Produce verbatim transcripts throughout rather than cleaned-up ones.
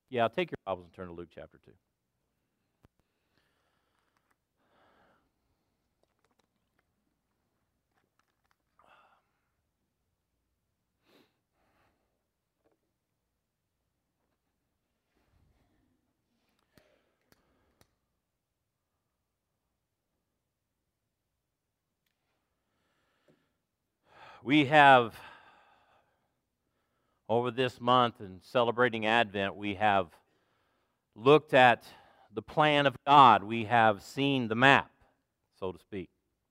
Yeah, take your Bibles and turn to Luke chapter two. We have, over this month and celebrating Advent, we have looked at the plan of God. We have seen the map, so to speak.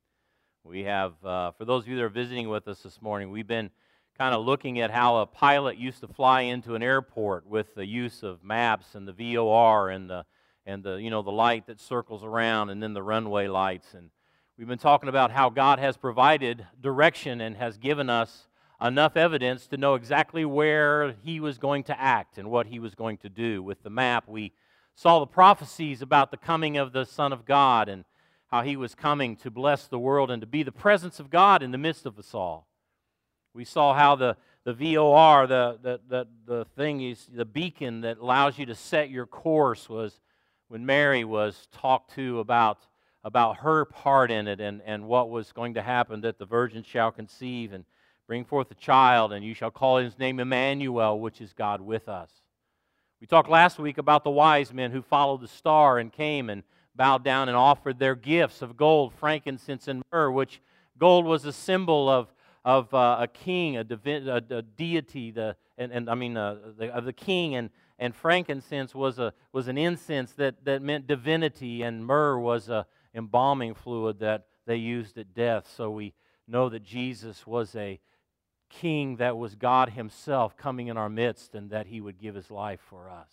We have, uh, for those of you that are visiting with us this morning, we've been kind of looking at how a pilot used to fly into an airport with the use of maps and the V O R and the and the you know the light that circles around and then the runway lights. And we've been talking about how God has provided direction and has given us enough evidence to know exactly where He was going to act and what He was going to do. With the map, we saw the prophecies about the coming of the Son of God and how He was coming to bless the world and to be the presence of God in the midst of us all. We saw how the, the V O R, the, the, the, the thing is, the beacon that allows you to set your course, was when Mary was talked to about about her part in it and, and what was going to happen, that the virgin shall conceive and bring forth a child, and you shall call His name Emmanuel, which is God with us. We talked last week about the wise men who followed the star and came and bowed down and offered their gifts of gold, frankincense, and myrrh, which gold was a symbol of, of uh, a king, a, divi- a, a deity, the, and, and I mean uh, the, of the king, and, and frankincense was a was an incense that, that meant divinity, and myrrh was a embalming fluid that they used at death. So we know that Jesus was a king that was God Himself coming in our midst, and that He would give His life for us.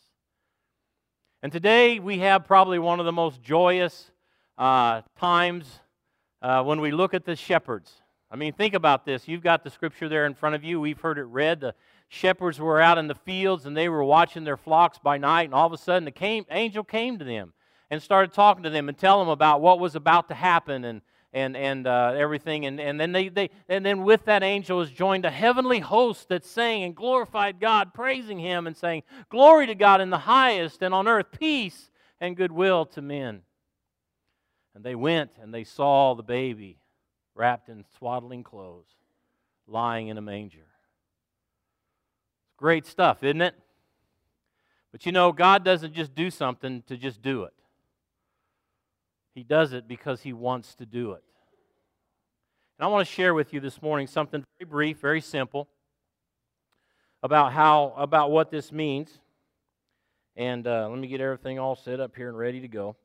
And today we have probably one of the most joyous uh, times uh, when we look at the shepherds. I mean, think about this. You've got the scripture there in front of you. We've heard it read. The shepherds were out in the fields, and they were watching their flocks by night, and all of a sudden the came, angel came to them and started talking to them and telling them about what was about to happen and and and uh, everything. And, and then they, they and then with that angel was joined a heavenly host that sang and glorified God, praising Him and saying, "Glory to God in the highest, and on earth peace and goodwill to men." And they went and they saw the baby wrapped in swaddling clothes, lying in a manger. It's great stuff, isn't it? But you know, God doesn't just do something to just do it. He does it because He wants to do it. And I want to share with you this morning something very brief, very simple about how about what this means. And uh, let me get everything all set up here and ready to go.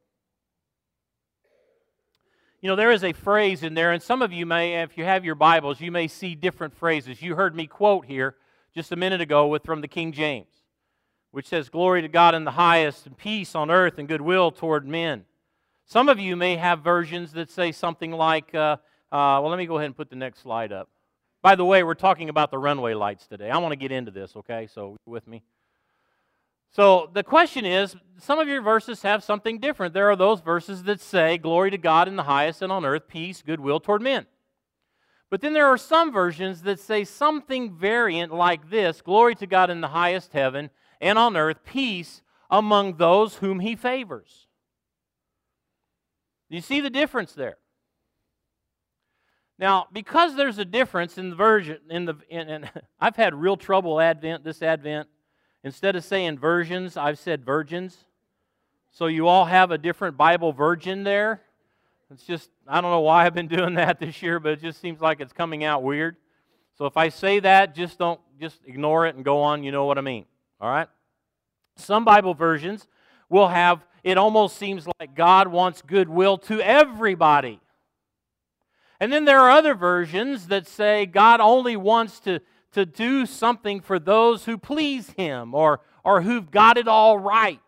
You know, there is a phrase in there, and some of you may, if you have your Bibles, you may see different phrases. You heard me quote here just a minute ago with from the King James, which says, "Glory to God in the highest, and peace on earth, and goodwill toward men." Some of you may have versions that say something like, uh, uh, well, let me go ahead and put the next slide up. By the way, we're talking about the runway lights today. I want to get into this, okay? So, with me. So, the question is, some of your verses have something different. There are those verses that say, "Glory to God in the highest, and on earth peace, goodwill toward men." But then there are some versions that say something variant like this: "Glory to God in the highest heaven, and on earth peace among those whom He favors." Do you see the difference there? Now, because there's a difference in the version, in the, in, in, I've had real trouble Advent this Advent. Instead of saying versions, I've said virgins. So you all have a different Bible virgin there. It's just, I don't know why I've been doing that this year, but it just seems like it's coming out weird. So if I say that, just don't, just ignore it and go on. You know what I mean. All right? Some Bible versions will have, it almost seems like God wants goodwill to everybody. And then there are other versions that say God only wants to, to do something for those who please Him or, or who've got it all right.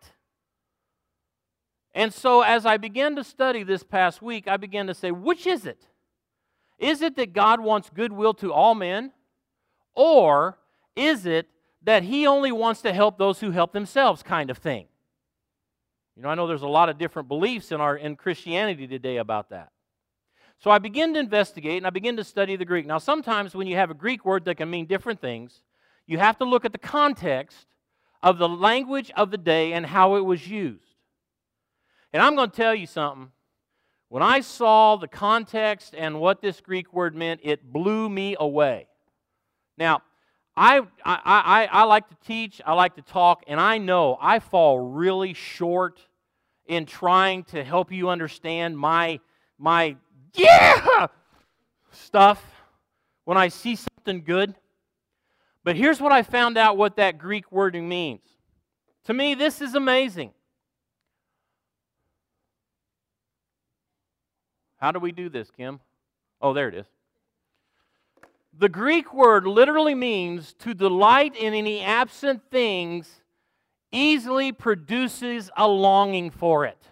And so as I began to study this past week, I began to say, which is it? Is it that God wants goodwill to all men? Or is it that He only wants to help those who help themselves kind of thing? You know, I know there's a lot of different beliefs in our in Christianity today about that. So I began to investigate and I began to study the Greek. Now, sometimes when you have a Greek word that can mean different things, you have to look at the context of the language of the day and how it was used. And I'm going to tell you something. When I saw the context and what this Greek word meant, it blew me away. Now, I, I, I, I like to teach, I like to talk, and I know I fall really short in trying to help you understand my, my yeah stuff when I see something good. But here's what I found out what that Greek wording means. To me, this is amazing. How do we do this, Kim? Oh, there it is. The Greek word literally means to delight in any absent things easily produces a longing for it.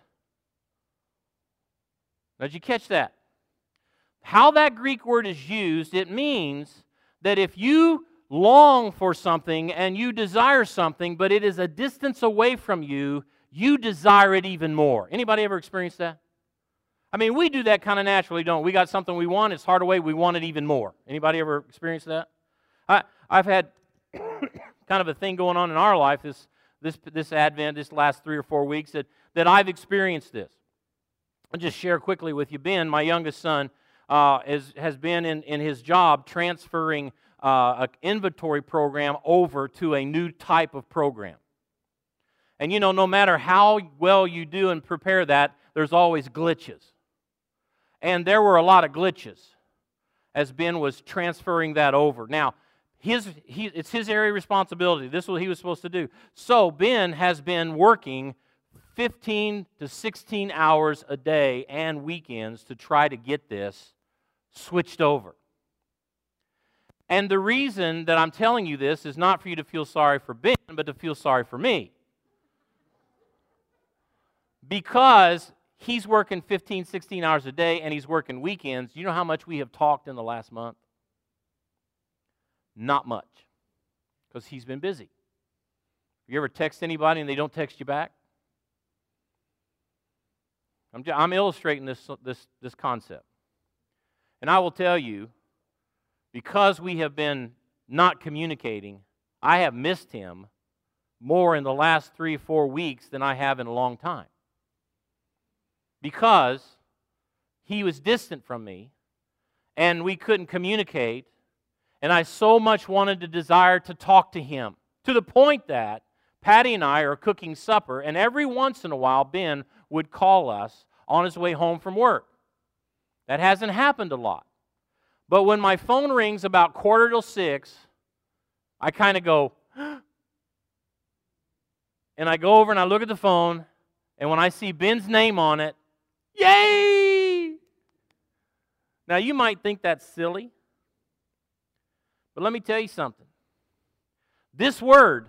Now, did you catch that? How that Greek word is used, it means that if you long for something and you desire something, but it is a distance away from you, you desire it even more. Anybody ever experienced that? I mean, we do that kind of naturally, don't we? We got something we want, it's hard away, we want it even more. Anybody ever experienced that? I, I've had kind of a thing going on in our life this, this, this Advent, this last three or four weeks, that, that I've experienced this. I'll just share quickly with you. Ben, my youngest son, uh, is, has been in, in his job transferring uh, an inventory program over to a new type of program. And you know, no matter how well you do and prepare that, there's always glitches. And there were a lot of glitches as Ben was transferring that over. Now, his, he, it's his area of responsibility. This is what he was supposed to do. So Ben has been working fifteen to sixteen hours a day and weekends to try to get this switched over. And the reason that I'm telling you this is not for you to feel sorry for Ben, but to feel sorry for me. Because he's working fifteen, sixteen hours a day, and he's working weekends. You know how much we have talked in the last month? Not much, because he's been busy. You ever text anybody and they don't text you back? I'm, just, I'm illustrating this, this, this concept. And I will tell you, because we have been not communicating, I have missed him more in the last three or four weeks than I have in a long time. Because he was distant from me, and we couldn't communicate, and I so much wanted to desire to talk to him, to the point that Patty and I are cooking supper, and every once in a while, Ben would call us on his way home from work. That hasn't happened a lot. But when my phone rings about quarter till six, I kind of go, and I go over and I look at the phone, and when I see Ben's name on it, yay! Now, you might think that's silly, but let me tell you something. This word,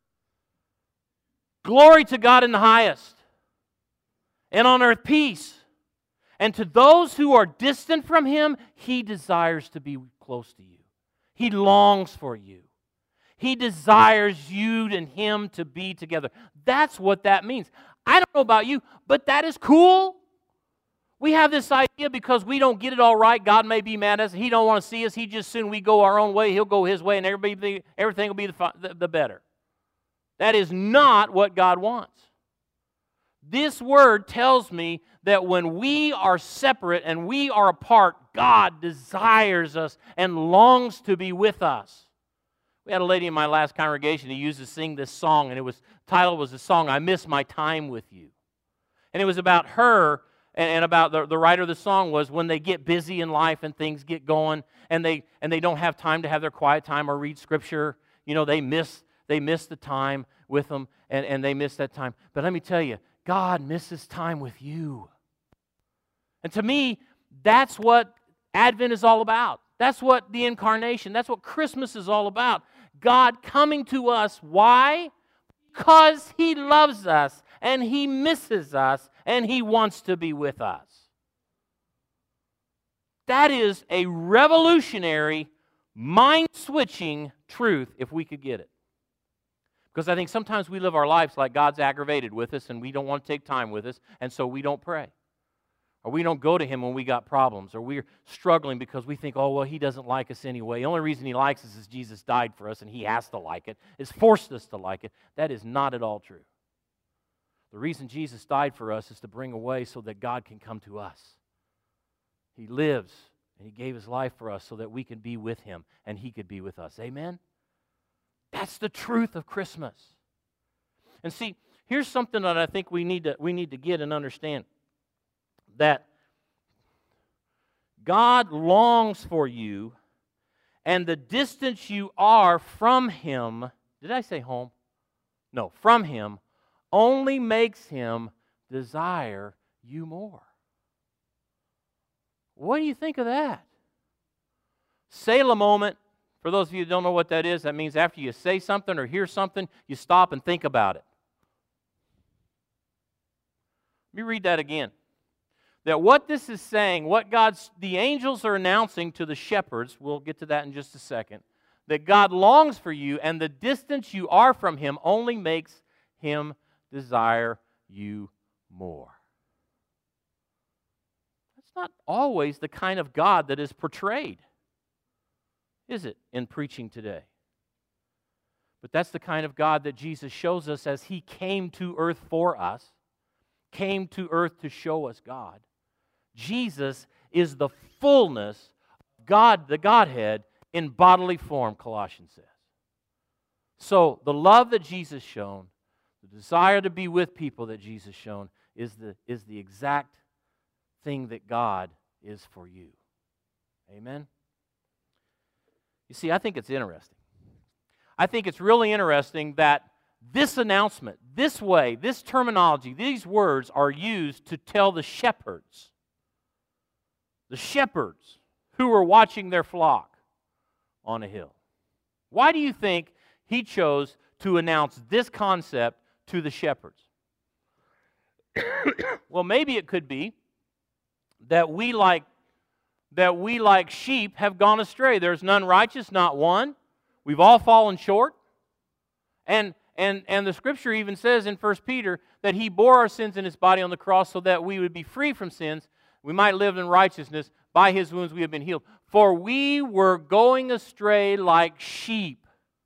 glory to God in the highest, and on earth peace, and to those who are distant from Him, He desires to be close to you. He longs for you. He desires you and Him to be together. That's what that means. I don't know about you, but that is cool. We have this idea because we don't get it all right. God may be mad at us. He don't want to see us. He just soon we go our own way. He'll go His way, and everybody, everything will be the, the, the better. That is not what God wants. This word tells me that when we are separate and we are apart, God desires us and longs to be with us. We had a lady in my last congregation who used to sing this song, and it was title was the song, I Miss My Time With You. And it was about her, and, and about the, the writer of the song was when they get busy in life and things get going, and they and they don't have time to have their quiet time or read Scripture, you know, they miss they miss the time with them, and, and they miss that time. But let me tell you, God misses time with you. And to me, that's what Advent is all about. That's what the incarnation, that's what Christmas is all about. God coming to us. Why? Because He loves us, and He misses us, and He wants to be with us. That is a revolutionary, mind-switching truth if we could get it. Because I think sometimes we live our lives like God's aggravated with us, and we don't want to take time with us, and so we don't pray. Or we don't go to Him when we got problems. Or we're struggling because we think, oh, well, He doesn't like us anyway. The only reason He likes us is Jesus died for us and He has to like it. It's forced us to like it. That is not at all true. The reason Jesus died for us is to bring a way so that God can come to us. He lives and He gave His life for us so that we can be with Him and He could be with us. Amen? That's the truth of Christmas. And see, here's something that I think we need to, we need to get and understand. That God longs for you, and the distance you are from Him, did I say home? No, from Him, only makes Him desire you more. What do you think of that? Selah moment, for those of you who don't know what that is, that means after you say something or hear something, you stop and think about it. Let me read that again. That what this is saying, what God's, the angels are announcing to the shepherds, we'll get to that in just a second, that God longs for you, and the distance you are from Him only makes Him desire you more. That's not always the kind of God that is portrayed, is it, in preaching today? But that's the kind of God that Jesus shows us as He came to earth for us, came to earth to show us God. Jesus is the fullness of God, the Godhead, in bodily form, Colossians says. So the love that Jesus shown, the desire to be with people that Jesus shown, is the, is the exact thing that God is for you. Amen? You see, I think it's interesting. I think it's really interesting that this announcement, this way, this terminology, these words are used to tell the shepherds, the shepherds who were watching their flock on a hill. Why do you think He chose to announce this concept to the shepherds? Well, maybe it could be that we like that we like sheep have gone astray. There's none righteous, not one. We've all fallen short. And and and the Scripture even says in First Peter that He bore our sins in His body on the cross so that we would be free from sins. We might live in righteousness. By His wounds we have been healed. For we were going astray like sheep.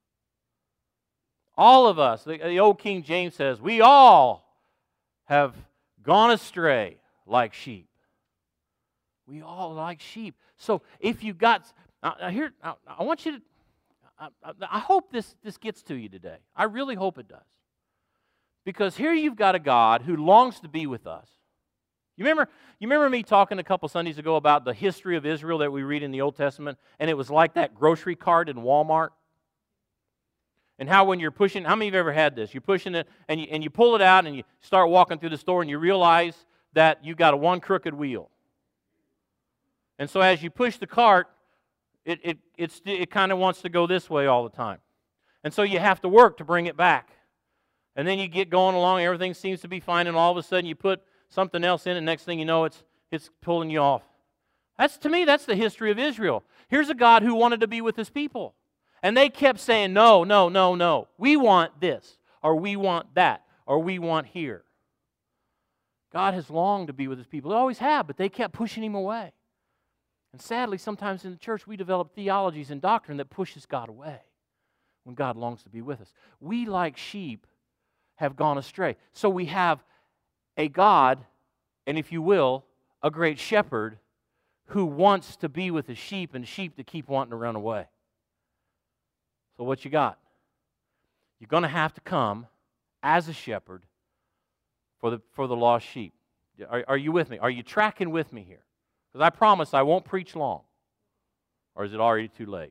All of us, the, the old King James says, we all have gone astray like sheep. We all like sheep. So if you got, uh, here, uh, I want you to, I, I, I hope this, this gets to you today. I really hope it does. Because here you've got a God who longs to be with us. You remember, you remember me talking a couple Sundays ago about the history of Israel that we read in the Old Testament, and it was like that grocery cart in Walmart? And how when you're pushing, how many of you have ever had this? You're pushing it, and you, and you pull it out, and you start walking through the store, and you realize that you've got a one crooked wheel. And so as you push the cart, it, it, it's, it kind of wants to go this way all the time. And so you have to work to bring it back. And then you get going along, everything seems to be fine, and all of a sudden you put something else in, and next thing you know, it's it's pulling you off. That's, to me, that's the history of Israel. Here's a God who wanted to be with His people. And they kept saying, no, no, no, no. We want this, or we want that, or we want here. God has longed to be with His people. They always have, but they kept pushing Him away. And sadly, sometimes in the church, we develop theologies and doctrine that pushes God away when God longs to be with us. We, like sheep, have gone astray. So we have a God, and if you will, a great shepherd who wants to be with his sheep and sheep that keep wanting to run away. So what you got? You're going to have to come as a shepherd for the, for the lost sheep. Are, are you with me? Are you tracking with me here? Because I promise I won't preach long. Or is it already too late?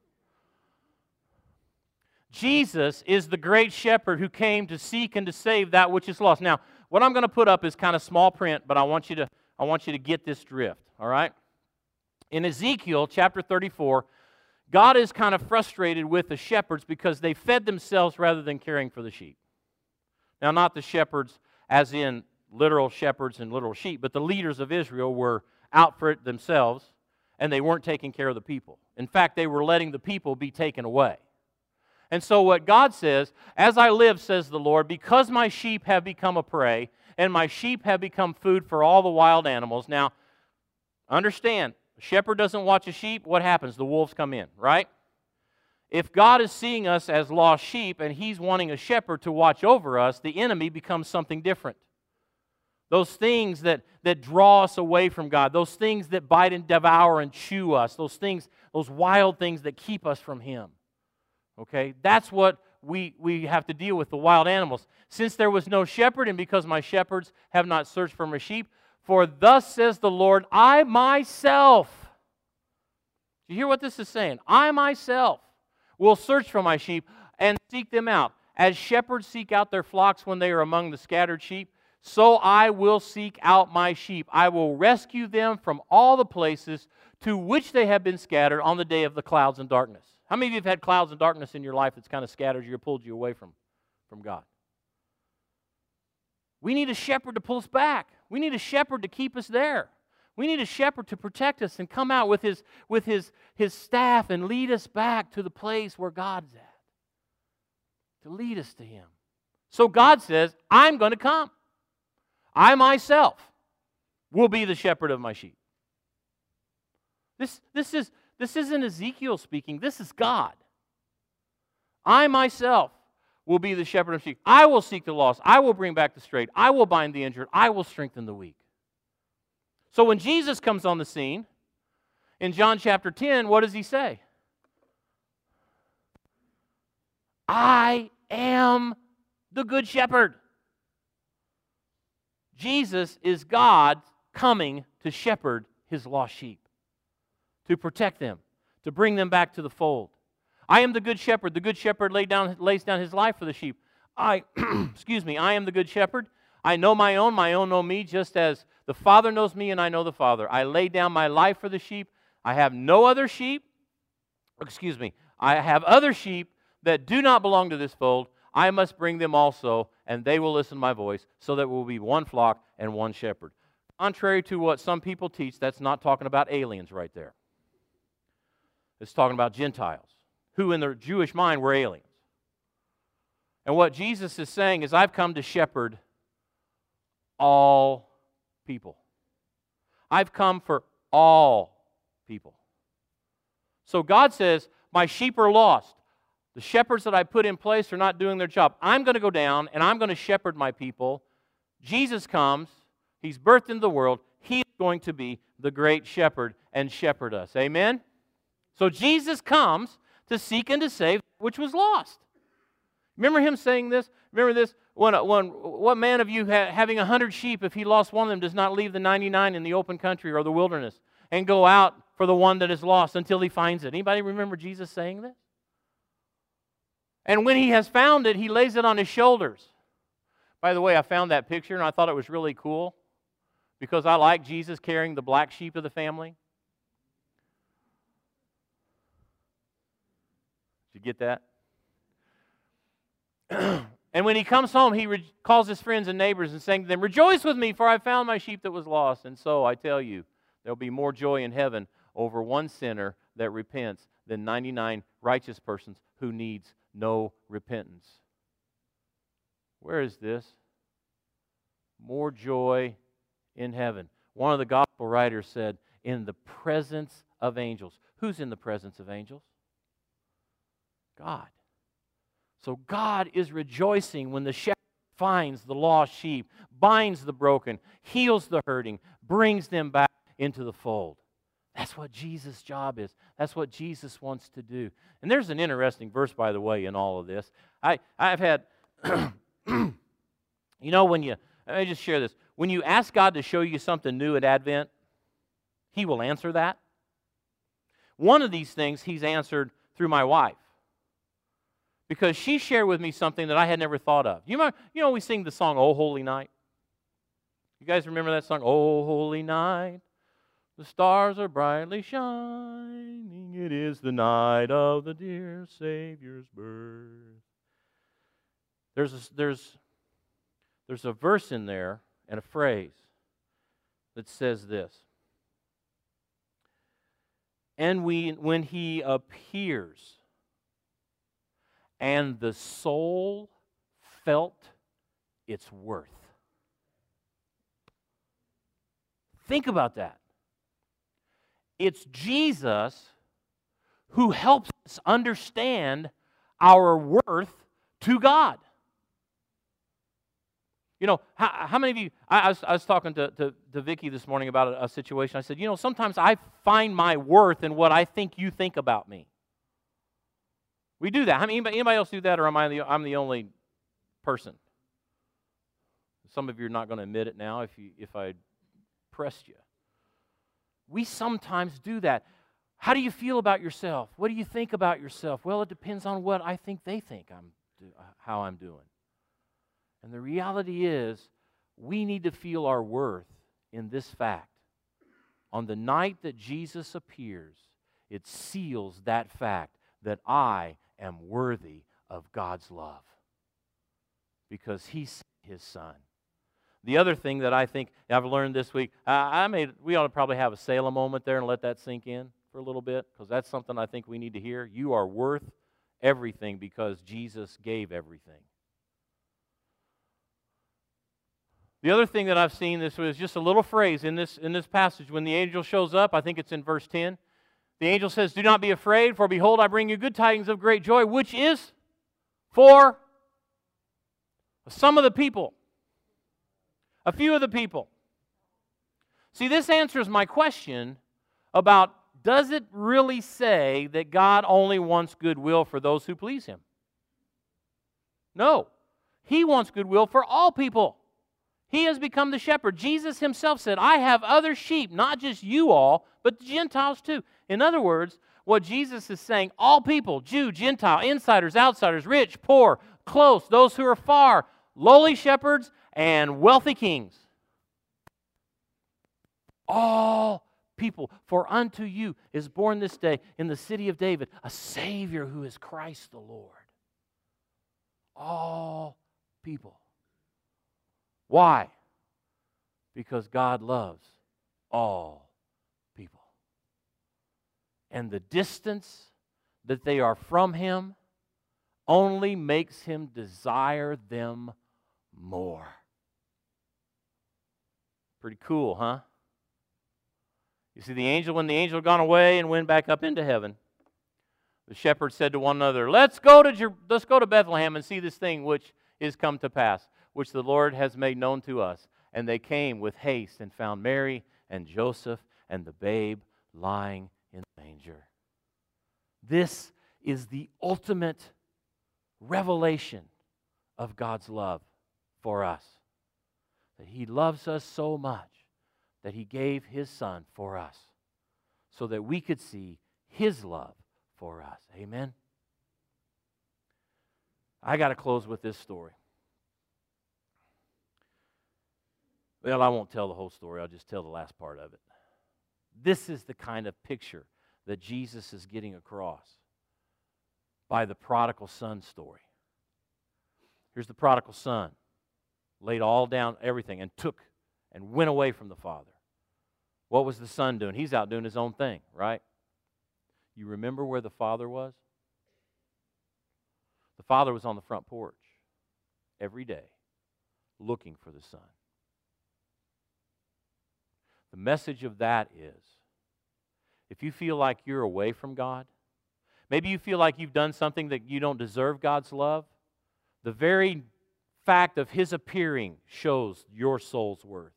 Jesus is the great shepherd who came to seek and to save that which is lost. Now, what I'm going to put up is kind of small print, but I want you to I want you to get this drift, all right? In Ezekiel chapter thirty-four, God is kind of frustrated with the shepherds because they fed themselves rather than caring for the sheep. Now, not the shepherds as in literal shepherds and literal sheep, but the leaders of Israel were out for it themselves, and they weren't taking care of the people. In fact, they were letting the people be taken away. And so what God says, as I live, says the Lord, because my sheep have become a prey, and my sheep have become food for all the wild animals. Now, understand, a shepherd doesn't watch a sheep. What happens? The wolves come in, right? If God is seeing us as lost sheep and He's wanting a shepherd to watch over us, the enemy becomes something different. Those things that, that draw us away from God, those things that bite and devour and chew us, those things, those wild things that keep us from Him. Okay? That's what we, we have to deal with, the wild animals. Since there was no shepherd, and because my shepherds have not searched for my sheep, for thus says the Lord, I myself. Do you hear what this is saying? I myself will search for my sheep and seek them out. As shepherds seek out their flocks when they are among the scattered sheep, so I will seek out my sheep. I will rescue them from all the places to which they have been scattered on the day of the clouds and darkness. How many of you have had clouds and darkness in your life that's kind of scattered you or pulled you away from, from God? We need a shepherd to pull us back. We need a shepherd to keep us there. We need a shepherd to protect us and come out with his, with his, his staff and lead us back to the place where God's at. To lead us to Him. So God says, I'm going to come. I myself will be the shepherd of my sheep. This, this, is, this isn't Ezekiel speaking. This is God. I myself will be the shepherd of sheep. I will seek the lost. I will bring back the strayed. I will bind the injured. I will strengthen the weak. So when Jesus comes on the scene, in John chapter ten, what does He say? I am the good shepherd. Jesus is God coming to shepherd His lost sheep, to protect them, to bring them back to the fold. I am the good shepherd. The good shepherd lay down, lays down his life for the sheep. I, excuse me, I am the good shepherd. I know my own, my own know me, just as the Father knows me and I know the Father. I lay down my life for the sheep. I have no other sheep. Excuse me. I have other sheep that do not belong to this fold. I must bring them also, and they will listen to my voice, so that we will be one flock and one shepherd. Contrary to what some people teach, that's not talking about aliens right there. It's talking about Gentiles, who in the Jewish mind were aliens. And what Jesus is saying is, I've come to shepherd all people. I've come for all people. So God says, my sheep are lost. The shepherds that I put in place are not doing their job. I'm going to go down and I'm going to shepherd my people. Jesus comes. He's birthed into the world. He is going to be the great shepherd and shepherd us. Amen? So Jesus comes to seek and to save which was lost. Remember Him saying this? Remember this? When, when, what man of you ha- having a hundred sheep, if he lost one of them, does not leave the ninety-nine in the open country or the wilderness and go out for the one that is lost until he finds it? Anybody remember Jesus saying this? And when he has found it, he lays it on his shoulders. By the way, I found that picture and I thought it was really cool because I like Jesus carrying the black sheep of the family. Did you get that? And when he comes home, he re- calls his friends and neighbors and saying to them, rejoice with me, for I found my sheep that was lost. And so I tell you, there'll be more joy in heaven over one sinner that repents than ninety-nine righteous persons who needs no repentance. Where is this? More joy in heaven. One of the gospel writers said, in the presence of angels. Who's in the presence of angels? God. So God is rejoicing when the shepherd finds the lost sheep, binds the broken, heals the hurting, brings them back into the fold. That's what Jesus' job is. That's what Jesus wants to do. And there's an interesting verse, by the way, in all of this. I, I've had, you know, when you, let me just share this. When you ask God to show you something new at Advent, He will answer that. One of these things He's answered through my wife, because she shared with me something that I had never thought of. You know, you know we sing the song, Oh Holy Night? You guys remember that song, Oh Holy Night? The stars are brightly shining. It is the night of the dear Savior's birth. There's a, there's, there's a verse in there and a phrase that says this. And we, when He appears, and the soul felt its worth. Think about that. It's Jesus who helps us understand our worth to God. You know, how, how many of you, I, I, was, I was talking to, to, to Vicki this morning about a, a situation. I said, you know, sometimes I find my worth in what I think you think about me. We do that. I mean, anybody, anybody else do that, or am I the, I'm the only person? Some of you are not going to admit it now if, you, if I pressed you. We sometimes do that. How do you feel about yourself? What do you think about yourself? Well, it depends on what I think they think I'm do, how I'm doing. And the reality is, we need to feel our worth in this fact. On the night that Jesus appears, it seals that fact that I am worthy of God's love because He sent His Son. The other thing that I think I've learned this week, I, I made we ought to probably have a Selah moment there and let that sink in for a little bit, because that's something I think we need to hear. You are worth everything because Jesus gave everything. The other thing that I've seen, this was just a little phrase in this, in this passage. When the angel shows up, I think it's in verse ten. The angel says, "Do not be afraid, for behold, I bring you good tidings of great joy," which is for some of the people. A few of the people. See, this answers my question about, does it really say that God only wants goodwill for those who please Him? No. He wants goodwill for all people. He has become the shepherd. Jesus Himself said, "I have other sheep, not just you all, but the Gentiles too." In other words, what Jesus is saying, all people, Jew, Gentile, insiders, outsiders, rich, poor, close, those who are far, lowly shepherds, and wealthy kings. All people, for unto you is born this day in the city of David a Savior who is Christ the Lord. All people. Why? Because God loves all people. And the distance that they are from Him only makes Him desire them more. Pretty cool, huh? You see, the angel, when the angel had gone away and went back up into heaven, the shepherds said to one another, Let's go to Jer- let's go to Bethlehem and see this thing which is come to pass, which the Lord has made known to us. And they came with haste and found Mary and Joseph and the babe lying in the manger. This is the ultimate revelation of God's love for us. That He loves us so much that He gave His Son for us so that we could see His love for us. Amen? I got to close with this story. Well, I won't tell the whole story. I'll just tell the last part of it. This is the kind of picture that Jesus is getting across by the prodigal son story. Here's the prodigal son, laid all down, everything, and took and went away from the father. What was the son doing? He's out doing his own thing, right? You remember where the father was? The father was on the front porch every day looking for the son. The message of that is, if you feel like you're away from God, maybe you feel like you've done something that you don't deserve God's love, the very fact of His appearing shows your soul's worth.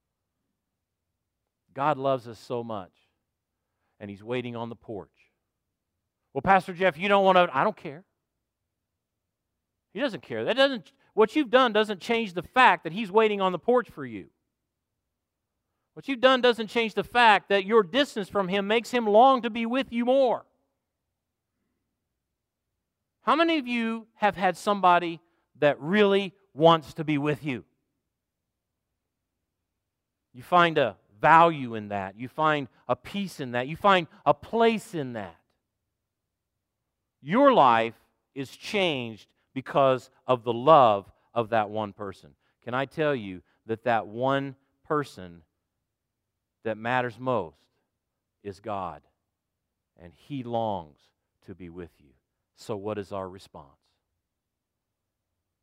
God loves us so much, and He's waiting on the porch. Well, Pastor Jeff, you don't want to, I don't care. He doesn't care. That doesn't, what you've done doesn't change the fact that He's waiting on the porch for you. What you've done doesn't change the fact that your distance from Him makes Him long to be with you more. How many of you have had somebody that really wants to be with you? You find a value in that. You find a peace in that. You find a place in that. Your life is changed because of the love of that one person. Can I tell you that that one person that matters most is God, and He longs to be with you. So what is our response?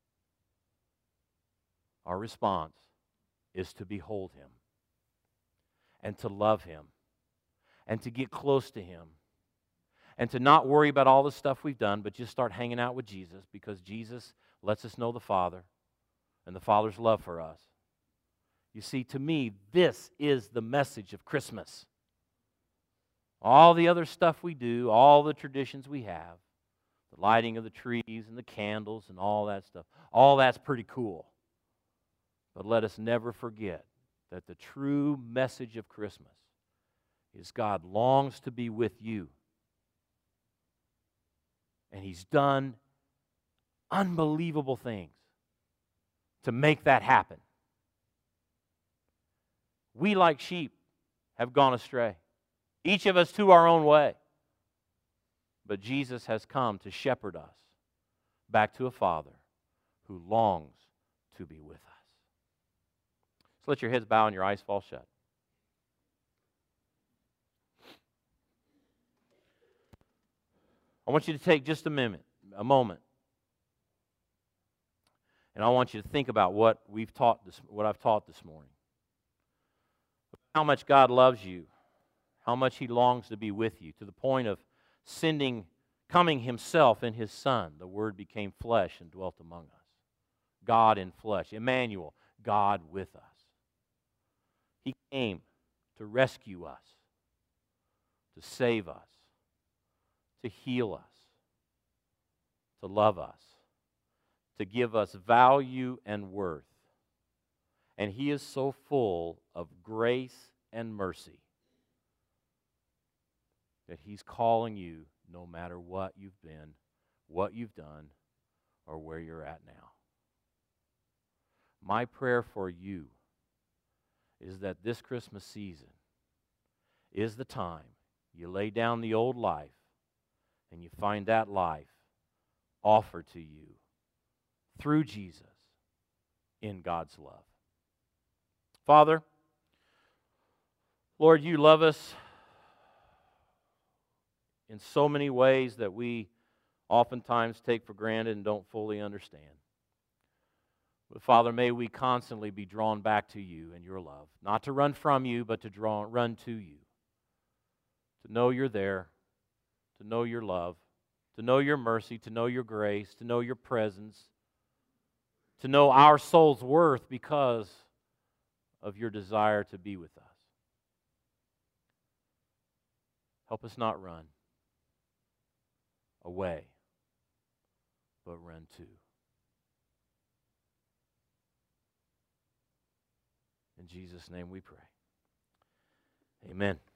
Our response is to behold Him. and to love Him and to get close to Him and to not worry about all the stuff we've done, but just start hanging out with Jesus, because Jesus lets us know the Father and the Father's love for us. You see, to me, this is the message of Christmas. All the other stuff we do, all the traditions we have, the lighting of the trees and the candles and all that stuff, all that's pretty cool. But let us never forget that the true message of Christmas is God longs to be with you. And He's done unbelievable things to make that happen. We, like sheep, have gone astray, each of us to our own way. But Jesus has come to shepherd us back to a Father who longs to be with us. So let your heads bow and your eyes fall shut. I want you to take just a minute, a moment, and I want you to think about what we've taught this, what I've taught this morning. How much God loves you, how much He longs to be with you, to the point of sending, coming Himself in His Son. The Word became flesh and dwelt among us. God in flesh, Emmanuel, God with us. He came to rescue us, to save us, to heal us, to love us, to give us value and worth. And He is so full of grace and mercy that He's calling you no matter what you've been, what you've done, or where you're at now. My prayer for you is that this Christmas season is the time you lay down the old life and you find that life offered to you through Jesus in God's love. Father, Lord, You love us in so many ways that we oftentimes take for granted and don't fully understand. But Father, may we constantly be drawn back to You and Your love, not to run from You, but to draw, run to You, to know You're there, to know Your love, to know Your mercy, to know Your grace, to know Your presence, to know our soul's worth because of Your desire to be with us. Help us not run away, but run to. In Jesus' name we pray. Amen.